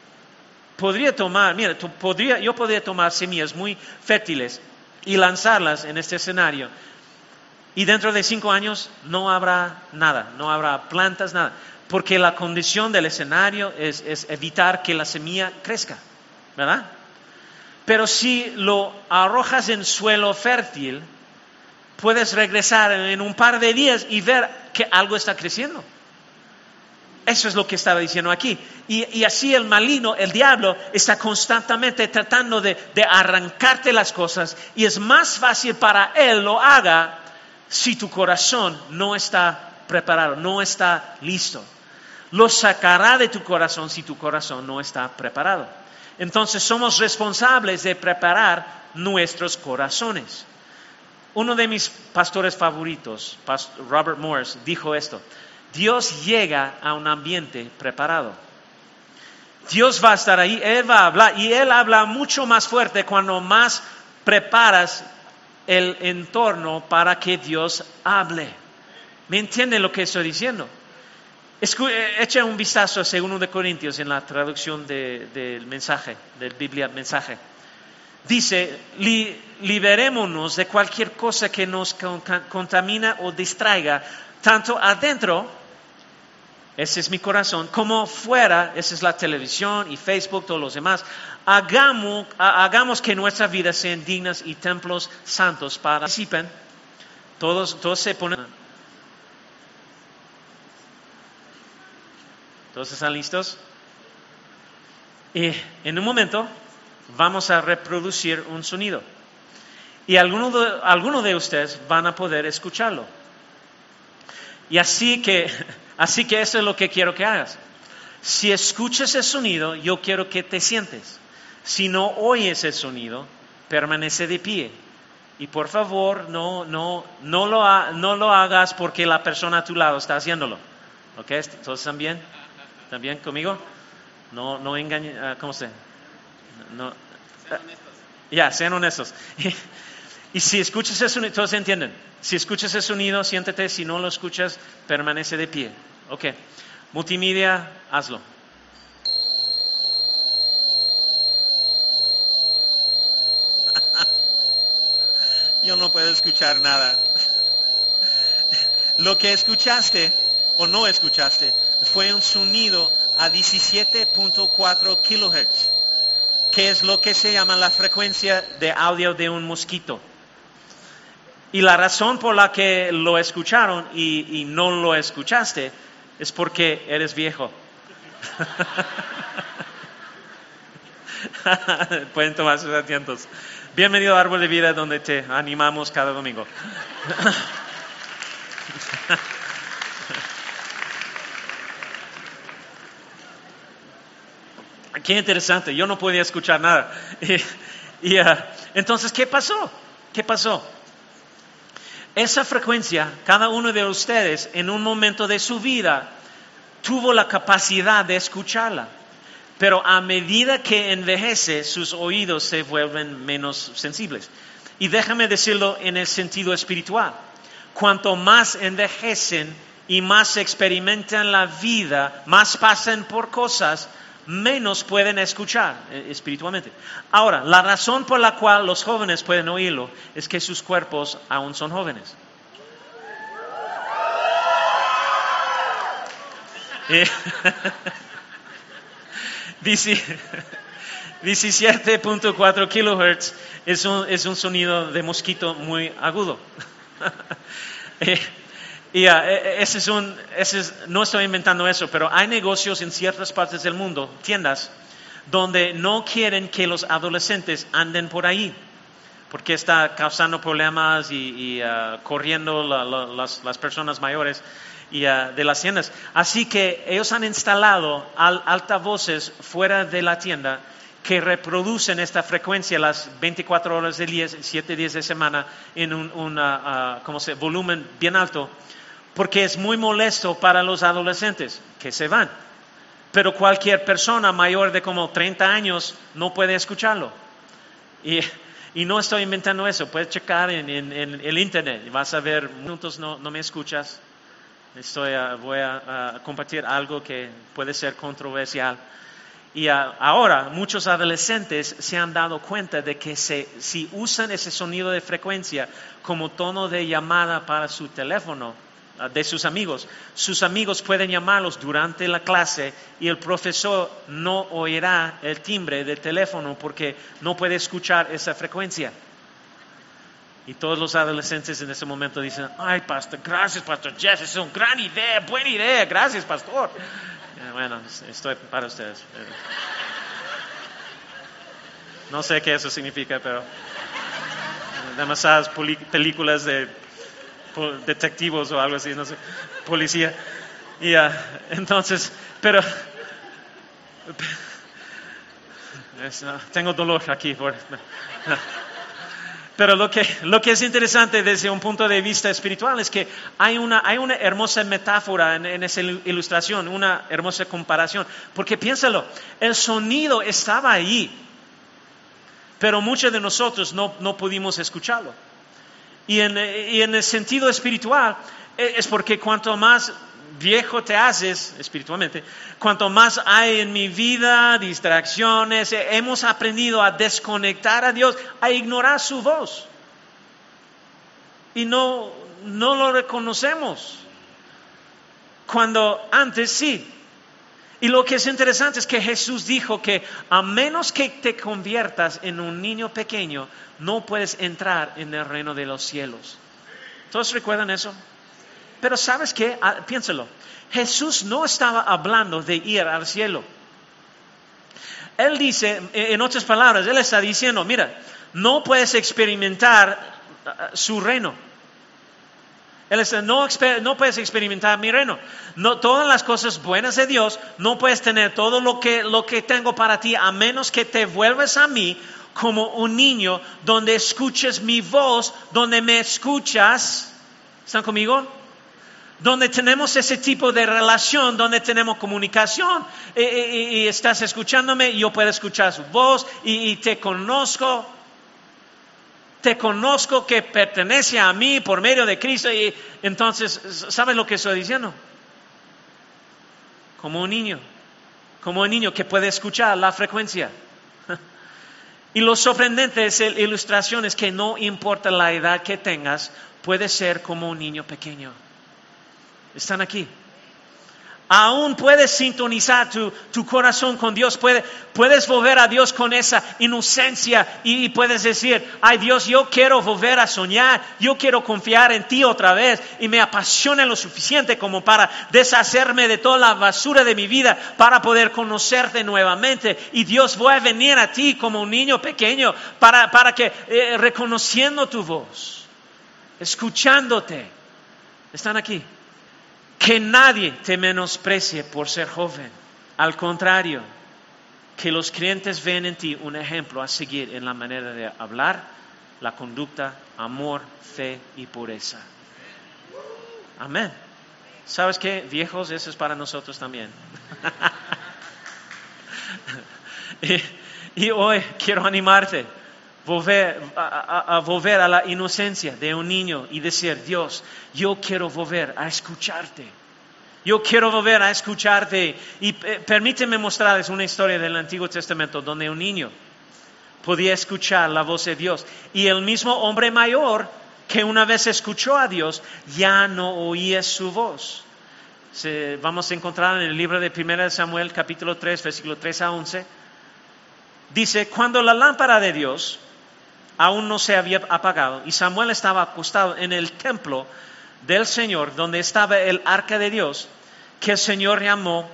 Yo podría tomar semillas muy fértiles y lanzarlas en este escenario. Y dentro de 5 años no habrá nada, no habrá plantas, nada. Porque la condición del escenario es evitar que la semilla crezca, ¿verdad? Pero si lo arrojas en suelo fértil, puedes regresar en un par de días y ver que algo está creciendo. Eso es lo que estaba diciendo aquí. Y así el maligno, el diablo, está constantemente tratando de arrancarte las cosas. Y es más fácil para él lo haga si tu corazón no está preparado, no está listo. Lo sacará de tu corazón si tu corazón no está preparado. Entonces somos responsables de preparar nuestros corazones. Uno de mis pastores favoritos, Robert Morris, dijo esto: Dios llega a un ambiente preparado. Dios va a estar ahí, Él va a hablar, y Él habla mucho más fuerte cuando más preparas el entorno para que Dios hable. ¿Me entienden lo que estoy diciendo? Echa un vistazo a 2 Corintios en la traducción del mensaje, del Biblia mensaje. Dice, liberémonos de cualquier cosa que nos contamina o distraiga, tanto adentro, ese es mi corazón, como fuera, esa es la televisión y Facebook, todos los demás. Hagamos que nuestras vidas sean dignas y templos santos para participen. Todos se ponen. ¿Todos están listos? Y en un momento vamos a reproducir un sonido. Y algunos de ustedes van a poder escucharlo. Y así que eso es lo que quiero que hagas. Si escuchas el sonido, yo quiero que te sientes. Si no oyes el sonido, permanece de pie. Y por favor, no lo hagas porque la persona a tu lado está haciéndolo. ¿Ok? ¿Todos están bien? ¿Están bien conmigo? No engañen. ¿Cómo se? Sean honestos. Y si escuchas el sonido, todos entienden. Si escuchas el sonido, siéntete. Si no lo escuchas, permanece de pie. Ok. Multimedia, hazlo. Yo no puedo escuchar nada. Lo que escuchaste o no escuchaste fue un sonido a 17.4 kilohertz, que es lo que se llama la frecuencia de audio de un mosquito. Y la razón por la que lo escucharon y no lo escuchaste es porque eres viejo. Pueden tomar sus asientos. Bienvenido a Árbol de Vida, donde te animamos cada domingo. Qué interesante, yo no podía escuchar nada. Entonces, ¿qué pasó? Esa frecuencia, cada uno de ustedes en un momento de su vida tuvo la capacidad de escucharla. Pero a medida que envejece, sus oídos se vuelven menos sensibles. Y déjame decirlo en el sentido espiritual. Cuanto más envejecen y más experimentan la vida, más pasan por cosas, menos pueden escuchar espiritualmente. Ahora, la razón por la cual los jóvenes pueden oírlo es que sus cuerpos aún son jóvenes. 17.4 kilohertz es un sonido de mosquito muy agudo. No estoy inventando eso, pero hay negocios en ciertas partes del mundo, tiendas, donde no quieren que los adolescentes anden por ahí, porque está causando problemas y corriendo las personas mayores. de las tiendas. Así que ellos han instalado altavoces fuera de la tienda que reproducen esta frecuencia las 24 horas del día, 7 días de semana, en un volumen bien alto, porque es muy molesto para los adolescentes que se van. Pero cualquier persona mayor de como 30 años no puede escucharlo. Y no estoy inventando eso, puedes checar en el internet, vas a ver minutos, no me escuchas. Voy a compartir algo que puede ser controversial. Y ahora muchos adolescentes se han dado cuenta de que si usan ese sonido de frecuencia como tono de llamada para su teléfono de sus amigos pueden llamarlos durante la clase y el profesor no oirá el timbre del teléfono porque no puede escuchar esa frecuencia. Y todos los adolescentes en ese momento dicen, ay, pastor, gracias, pastor Jeff, es una gran idea, buena idea, gracias, pastor. Bueno, estoy para ustedes. No sé qué eso significa, pero demasiadas películas de detectivos o algo así, no sé, policía. Y entonces, pero tengo dolor aquí. Pero lo que es interesante desde un punto de vista espiritual es que hay una hermosa metáfora en esa ilustración, una hermosa comparación. Porque piénsalo, el sonido estaba ahí, pero muchos de nosotros no pudimos escucharlo. Y en el sentido espiritual es porque cuanto más viejo te haces espiritualmente, cuanto más hay en mi vida distracciones, hemos aprendido a desconectar a Dios, a ignorar su voz. Y no lo reconocemos. Cuando antes sí. Y lo que es interesante es que Jesús dijo que a menos que te conviertas en un niño pequeño, no puedes entrar en el reino de los cielos. ¿Todos recuerdan eso? Pero ¿sabes qué? Piénsalo. Jesús no estaba hablando de ir al cielo. Él dice, en otras palabras, Él está diciendo, mira, no puedes experimentar su reino. Él dice, no puedes experimentar mi reino. No, todas las cosas buenas de Dios, no puedes tener todo lo que tengo para ti, a menos que te vuelvas a mí como un niño, donde escuches mi voz, donde me escuchas. ¿Están conmigo? Donde tenemos ese tipo de relación, donde tenemos comunicación, y estás escuchándome, y yo puedo escuchar su voz, y te conozco. Te conozco que pertenece a mí por medio de Cristo. Y entonces, ¿sabes lo que estoy diciendo? Como un niño que puede escuchar la frecuencia. Y lo sorprendente de esa ilustración es que no importa la edad que tengas, puedes ser como un niño pequeño. Están aquí. Aún puedes sintonizar tu corazón con Dios, puedes volver a Dios con esa inocencia y puedes decir, ay Dios, yo quiero volver a soñar, yo quiero confiar en ti otra vez y me apasiona lo suficiente como para deshacerme de toda la basura de mi vida para poder conocerte nuevamente. Y Dios, voy a venir a ti como un niño pequeño para que reconociendo tu voz, escuchándote, están aquí. Que nadie te menosprecie por ser joven. Al contrario, que los creyentes vean en ti un ejemplo a seguir en la manera de hablar, la conducta, amor, fe y pureza. Amén. ¿Sabes qué? Viejos, eso es para nosotros también. y hoy quiero animarte. Volver a la inocencia de un niño y decir, Dios, yo quiero volver a escucharte. Yo quiero volver a escucharte. Y permíteme mostrarles una historia del Antiguo Testamento donde un niño podía escuchar la voz de Dios. Y el mismo hombre mayor que una vez escuchó a Dios ya no oía su voz. Vamos a encontrar en el libro de 1 Samuel, capítulo 3, versículo 3 a 11. Dice, cuando la lámpara de Dios aún no se había apagado y Samuel estaba acostado en el templo del Señor donde estaba el arca de Dios, que el Señor llamó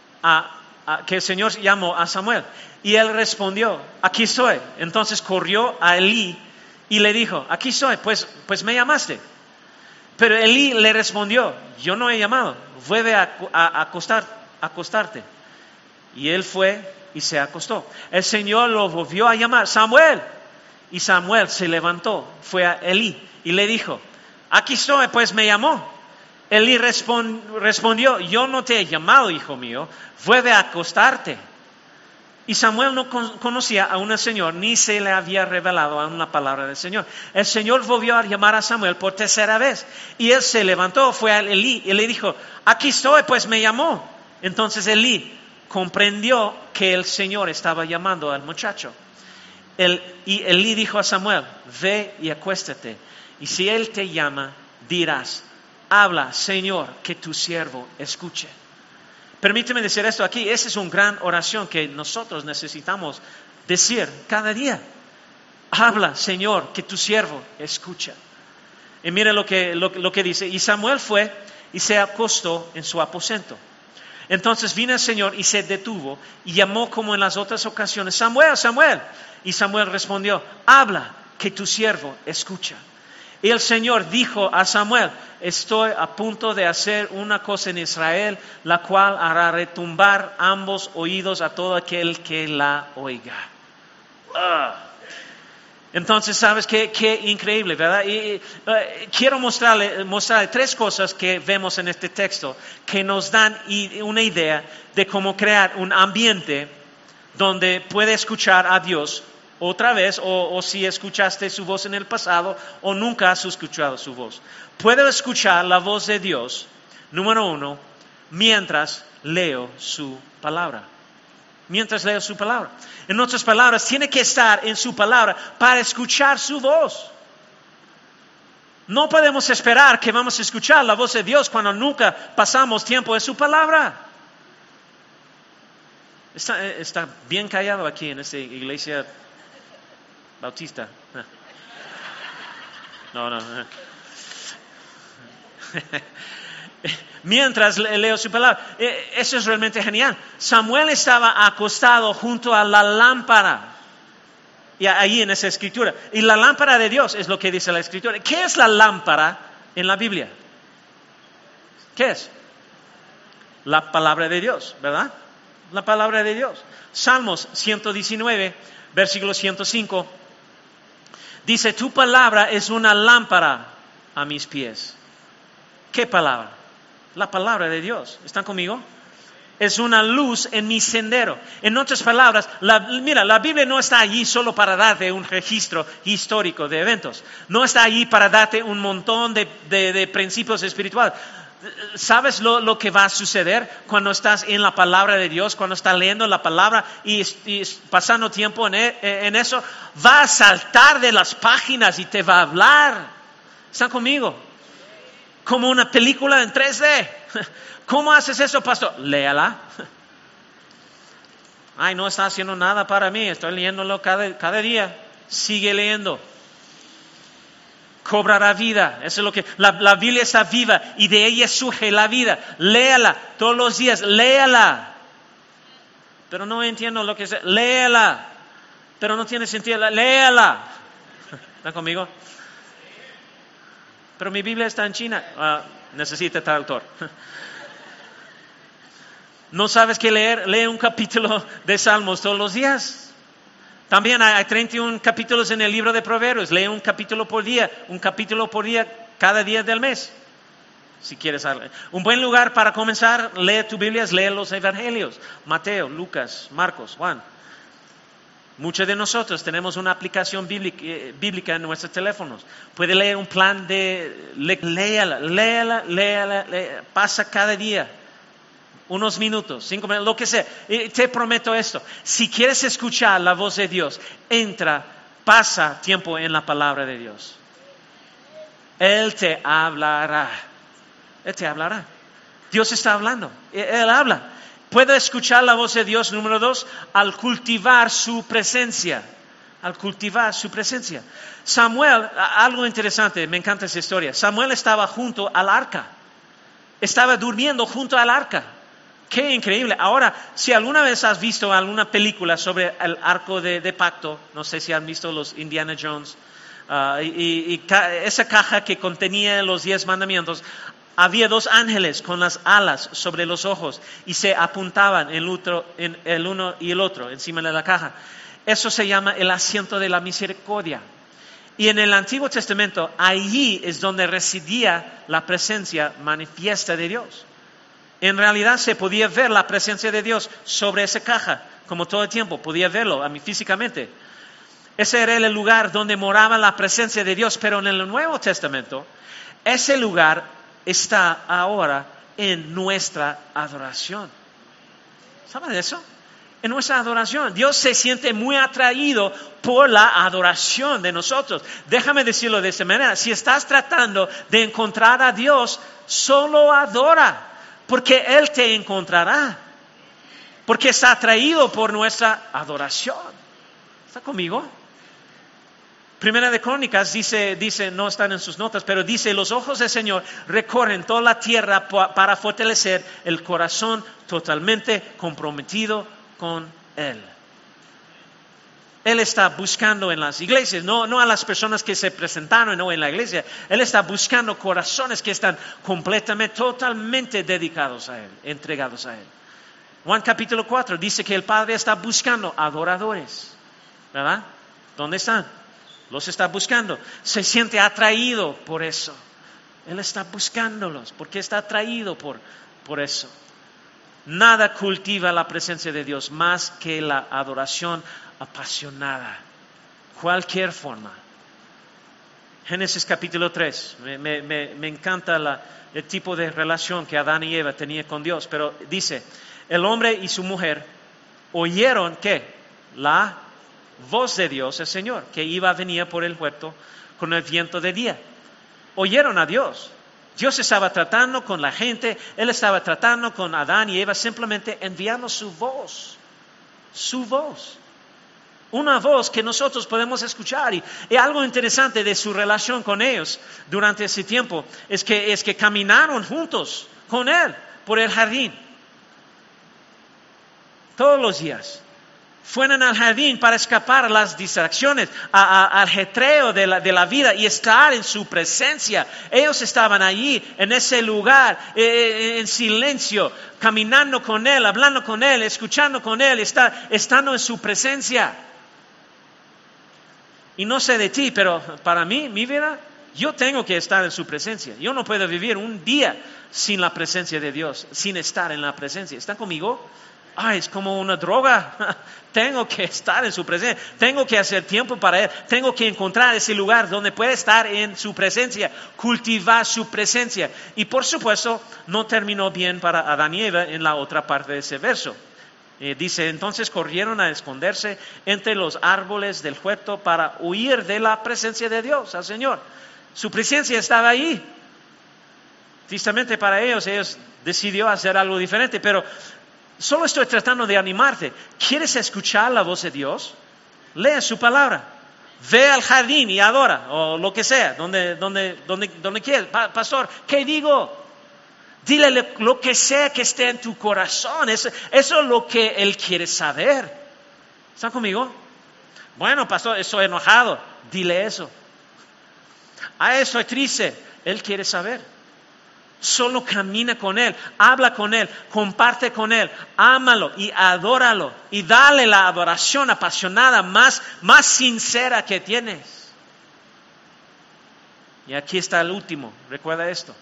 a Samuel y él respondió, aquí estoy. Entonces corrió a Elí y le dijo, aquí estoy, pues me llamaste. Pero Elí le respondió, yo no he llamado, vuelve a acostarte. Y él fue y se acostó. El Señor lo volvió a llamar, Samuel. Y Samuel se levantó, fue a Elí y le dijo, aquí estoy, pues me llamó. Elí respondió, yo no te he llamado, hijo mío, vuelve a acostarte. Y Samuel no conocía aún al Señor, ni se le había revelado aún la palabra del Señor. El Señor volvió a llamar a Samuel por tercera vez. Y él se levantó, fue a Elí y le dijo, aquí estoy, pues me llamó. Entonces comprendió que el Señor estaba llamando al muchacho. Y Elí dijo a Samuel, ve y acuéstate. Y si él te llama, dirás, habla, Señor, que tu siervo escuche. Permíteme decir esto aquí, esa es una gran oración que nosotros necesitamos decir cada día. Habla, Señor, que tu siervo escucha. Y mire lo que dice, y Samuel fue y se acostó en su aposento. Entonces vino el Señor y se detuvo y llamó como en las otras ocasiones, Samuel, Samuel. Y Samuel respondió, habla, que tu siervo escucha. Y el Señor dijo a Samuel, estoy a punto de hacer una cosa en Israel, la cual hará retumbar ambos oídos a todo aquel que la oiga. Entonces, ¿sabes qué increíble, verdad? Y quiero mostrarle tres cosas que vemos en este texto que nos dan una idea de cómo crear un ambiente donde puede escuchar a Dios otra vez, o si escuchaste su voz en el pasado, o nunca has escuchado su voz. Puedo escuchar la voz de Dios, número uno, mientras leo su palabra. Mientras leo su palabra. En otras palabras, tiene que estar en su palabra para escuchar su voz. No podemos esperar que vamos a escuchar la voz de Dios cuando nunca pasamos tiempo en su palabra. Está bien callado aquí en esta iglesia bautista. No. Mientras leo su palabra. Eso es realmente genial. Samuel estaba acostado junto a la lámpara. Y ahí en esa escritura. Y la lámpara de Dios es lo que dice la escritura. ¿Qué es la lámpara en la Biblia? ¿Qué es? La palabra de Dios, ¿verdad? La palabra de Dios. Salmos 119, versículo 105. Dice, tu palabra es una lámpara a mis pies. ¿Qué palabra? La palabra de Dios. ¿Están conmigo? Es una luz en mi sendero. En otras palabras, la Biblia no está allí solo para darte un registro histórico de eventos. No está allí para darte un montón de principios espirituales. ¿Sabes lo que va a suceder cuando estás en la palabra de Dios? Cuando estás leyendo la palabra y pasando tiempo en eso, va a saltar de las páginas y te va a hablar. ¿Están conmigo? Como una película en 3D. ¿Cómo haces eso, pastor? Léala. Ay, no está haciendo nada para mí, estoy leyéndolo cada día. Sigue leyendo. Cobrará vida. Eso es lo que la Biblia está viva y de ella surge la vida. Léala todos los días, léala. Pero no entiendo lo que es. Léala. Pero no tiene sentido. Léala. ¿Están conmigo? Pero mi Biblia está en China. Necesita traductor. ¿No sabes qué leer? Lee un capítulo de Salmos todos los días. También hay 31 capítulos en el libro de Proverbios. Lee un capítulo por día cada día del mes. Si quieres. Un buen lugar para comenzar, lee tu Biblia, lee los Evangelios. Mateo, Lucas, Marcos, Juan. Muchos de nosotros tenemos una aplicación bíblica en nuestros teléfonos. Puede leer un plan léala. Pasa cada día. Unos minutos, 5 minutos, lo que sea. Y te prometo esto. Si quieres escuchar la voz de Dios, pasa tiempo en la palabra de Dios. Él te hablará. Él te hablará. Dios está hablando. Él habla. Puedo escuchar la voz de Dios, número 2, al cultivar su presencia. Al cultivar su presencia. Samuel, algo interesante, me encanta esa historia. Samuel estaba junto al arca. Estaba durmiendo junto al arca. Qué increíble. Ahora, si alguna vez has visto alguna película sobre el arco de pacto, no sé si han visto los Indiana Jones, Esa caja que contenía los 10 mandamientos, había 2 ángeles con las alas sobre los ojos y se apuntaban el uno y el otro encima de la caja. Eso se llama el asiento de la misericordia. Y en el Antiguo Testamento, allí es donde residía la presencia manifiesta de Dios. En realidad se podía ver la presencia de Dios sobre esa caja, como todo el tiempo, podía verlo físicamente. Ese era el lugar donde moraba la presencia de Dios, pero en el Nuevo Testamento, ese lugar está ahora en nuestra adoración. ¿Saben eso? En nuestra adoración. Dios se siente muy atraído por la adoración de nosotros. Déjame decirlo de esta manera. Si estás tratando de encontrar a Dios, solo adora, porque Él te encontrará. Porque está atraído por nuestra adoración. ¿Está conmigo? Primera de Crónicas dice, no están en sus notas, pero dice, los ojos del Señor recorren toda la tierra para fortalecer el corazón totalmente comprometido con Él. Él está buscando en las iglesias, no a las personas que se presentaron en la iglesia. Él está buscando corazones que están completamente, totalmente dedicados a Él, entregados a Él. Juan capítulo 4 dice que el Padre está buscando adoradores, ¿verdad? ¿Dónde están? Los está buscando. Se siente atraído por eso. Él está buscándolos porque está atraído por eso. Nada cultiva la presencia de Dios más que la adoración apasionada. Cualquier forma. Génesis capítulo 3. Me encanta el tipo de relación que Adán y Eva tenían con Dios. Pero dice, el hombre y su mujer oyeron ¿qué? La voz de Dios, el Señor, que iba a venir por el huerto con el viento de día. Oyeron a Dios. Dios estaba tratando con la gente, Él estaba tratando con Adán y Eva, simplemente enviando su voz. Su voz. Una voz que nosotros podemos escuchar. Y algo interesante de su relación con ellos durante ese tiempo es que caminaron juntos con Él por el jardín. Todos los días. Fueron al jardín para escapar a las distracciones, al ajetreo de la vida y estar en su presencia. Ellos estaban allí, en ese lugar, en silencio, caminando con Él, hablando con Él, escuchando con Él, estando en su presencia. Y no sé de ti, pero para mí, mi vida, yo tengo que estar en su presencia. Yo no puedo vivir un día sin la presencia de Dios, sin estar en la presencia. ¿Están conmigo? Es como una droga. Tengo que estar en su presencia. Tengo que hacer tiempo para Él. Tengo que encontrar ese lugar donde puede estar en su presencia. Cultivar su presencia. Y por supuesto, no terminó bien para Adán y Eva en la otra parte de ese verso. Dice, entonces corrieron a esconderse entre los árboles del huerto para huir de la presencia de Dios, al Señor. Su presencia estaba ahí. Tristemente para ellos decidió hacer algo diferente, pero solo estoy tratando de animarte. ¿Quieres escuchar la voz de Dios? Lee su palabra. Ve al jardín y adora, o lo que sea, donde quieras. Pastor, ¿qué digo? Dile lo que sea que esté en tu corazón. Eso es lo que Él quiere saber. ¿Están conmigo? Bueno, pastor, estoy enojado. Dile eso. Estoy triste. Él quiere saber. Solo camina con Él, habla con Él, comparte con Él, ámalo y adóralo y dale la adoración apasionada más sincera que tienes. Y aquí está el último, recuerda esto.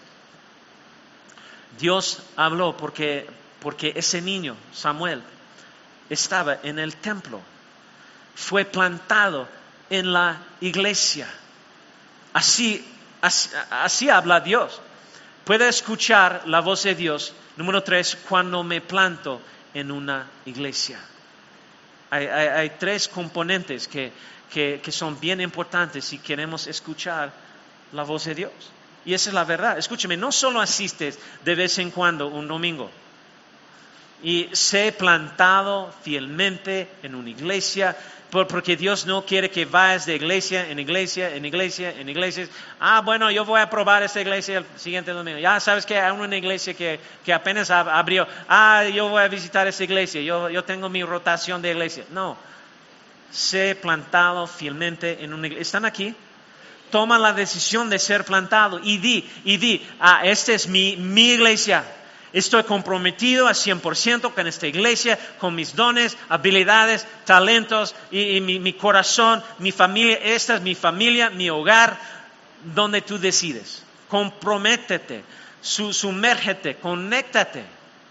Dios habló porque ese niño, Samuel, estaba en el templo, fue plantado en la iglesia. Así habla Dios. Puede escuchar la voz de Dios. Número 3, cuando me planto en una iglesia. Hay 3 componentes que son bien importantes si queremos escuchar la voz de Dios. Y esa es la verdad. Escúchame, no solo asistes de vez en cuando un domingo. Y sé plantado fielmente en una iglesia, porque Dios no quiere que vayas de iglesia en iglesia. Bueno, yo voy a probar esta iglesia el siguiente domingo. Ya sabes que hay una iglesia que apenas abrió. Yo voy a visitar esa iglesia. Yo tengo mi rotación de iglesia. No. Sé plantado fielmente en una iglesia. ¿Están aquí? toma la decisión de ser plantado y di, esta es mi iglesia. Estoy comprometido al 100% con esta iglesia, con mis dones, habilidades, talentos y mi corazón, mi familia. Esta es mi familia, mi hogar, donde tú decides. Comprométete, sumérgete, conéctate.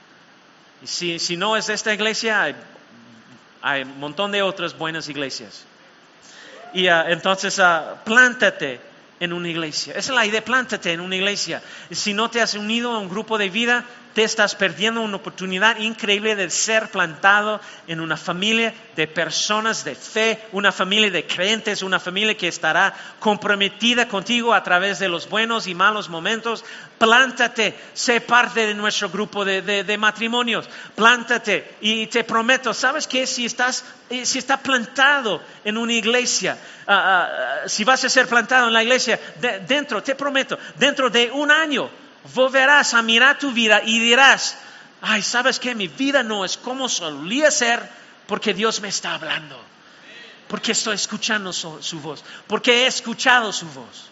Y si no es esta iglesia, hay un montón de otras buenas iglesias. Y entonces plántate en una iglesia. Esa es la idea, plántate en una iglesia. Si no te has unido a un grupo de vida, te estás perdiendo una oportunidad increíble de ser plantado en una familia de personas de fe, una familia de creyentes, una familia que estará comprometida contigo a través de los buenos y malos momentos. Plántate, sé parte de nuestro grupo de matrimonios. Plántate y te prometo, ¿sabes qué? Si estás plantado en una iglesia, si vas a ser plantado en la iglesia, te prometo, dentro de un año, volverás a mirar tu vida y dirás, ay, ¿sabes qué? Mi vida no es como solía ser porque Dios me está hablando. Porque estoy escuchando su voz. Porque he escuchado su voz.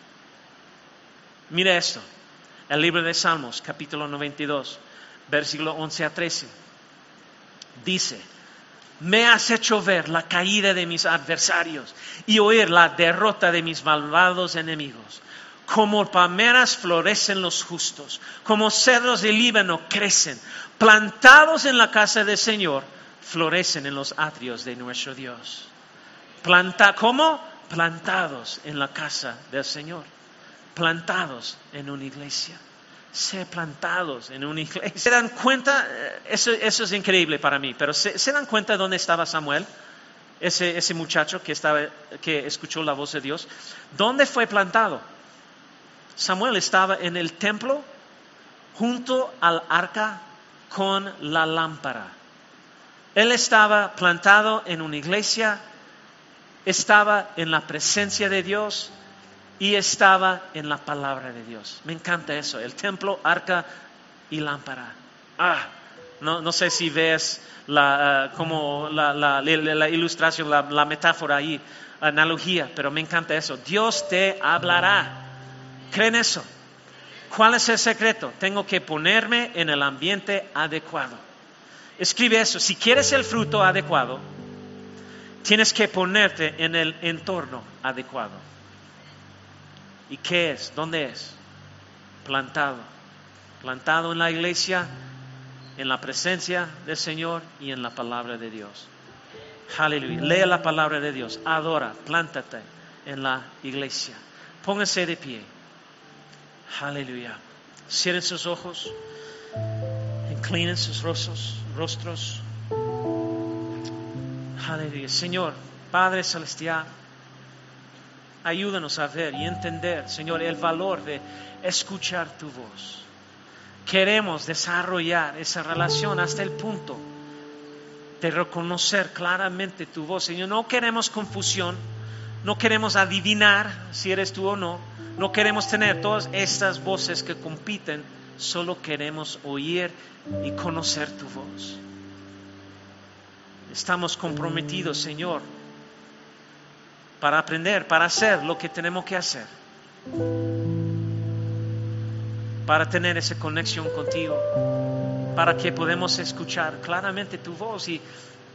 Mira esto. El libro de Salmos, capítulo 92, versículo 11 a 13. Dice, me has hecho ver la caída de mis adversarios y oír la derrota de mis malvados enemigos. Como palmeras florecen los justos, como cedros de Líbano crecen, plantados en la casa del Señor, florecen en los atrios de nuestro Dios. ¿Cómo? Plantados en la casa del Señor, plantados en una iglesia. Sé plantados en una iglesia. ¿Se dan cuenta? Eso es increíble para mí, pero ¿se dan cuenta dónde estaba Samuel? Ese muchacho que escuchó la voz de Dios. ¿Dónde fue plantado? Samuel estaba en el templo junto al arca con la lámpara. Él estaba plantado en una iglesia, estaba en la presencia de Dios y estaba en la palabra de Dios. Me encanta eso, el templo, arca y lámpara. No sé si ves la ilustración, la metáfora ahí, analogía, pero me encanta eso. Dios te hablará. ¿Creen eso? ¿Cuál es el secreto? Tengo que ponerme en el ambiente adecuado. Escribe eso. Si quieres el fruto adecuado, tienes que ponerte en el entorno adecuado. ¿Y qué es? ¿Dónde es? Plantado. Plantado en la iglesia, en la presencia del Señor y en la palabra de Dios. Aleluya. Lee la palabra de Dios. Adora. Plántate en la iglesia. Pónganse de pie. Aleluya. Cierren sus ojos. Inclinen sus rostros. Aleluya. Señor, Padre Celestial, ayúdanos a ver y entender, Señor, el valor de escuchar tu voz. Queremos desarrollar esa relación hasta el punto de reconocer claramente tu voz. Señor, no queremos confusión. No queremos adivinar si eres tú o no. No queremos tener todas estas voces que compiten. Solo queremos oír y conocer tu voz. Estamos comprometidos, Señor, para aprender, para hacer lo que tenemos que hacer. Para tener esa conexión contigo. Para que podamos escuchar claramente tu voz y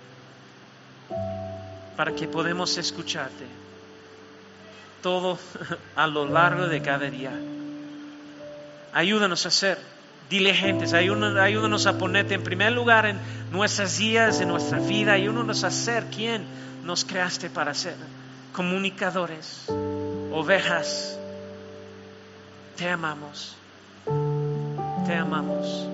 para que podamos escucharte todo a lo largo de cada día. Ayúdanos a ser diligentes, ayúdanos a ponerte en primer lugar en nuestras días, en nuestra vida. Ayúdanos a ser quien nos creaste para ser, comunicadores, ovejas. Te amamos, te amamos.